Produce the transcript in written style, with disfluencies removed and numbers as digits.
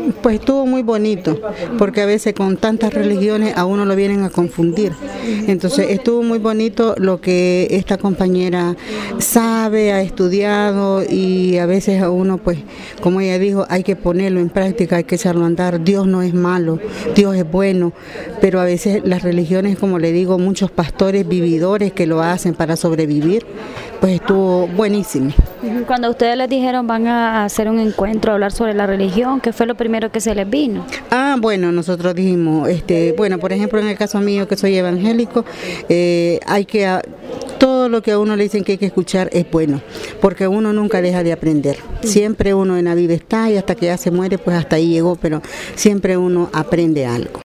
Pues estuvo muy bonito, porque a veces con tantas religiones a uno lo vienen a confundir. Entonces estuvo muy bonito lo que esta compañera sabe, ha estudiado, y a veces a uno, pues, como ella dijo, hay que ponerlo en práctica, hay que echarlo a andar. Dios no es malo, Dios es bueno, pero a veces las religiones, como le digo, muchos pastores vividores que lo hacen para sobrevivir, pues estuvo buenísimo. Cuando ustedes les dijeron van a hacer un encuentro, a hablar sobre la religión, ¿qué fue lo primero que se les vino? Bueno, nosotros dijimos, bueno, por ejemplo, en el caso mío, que soy evangélico, todo lo que a uno le dicen que hay que escuchar es bueno, porque uno nunca deja de aprender. Siempre uno en la vida está, y hasta que ya se muere, pues hasta ahí llegó, pero siempre uno aprende algo.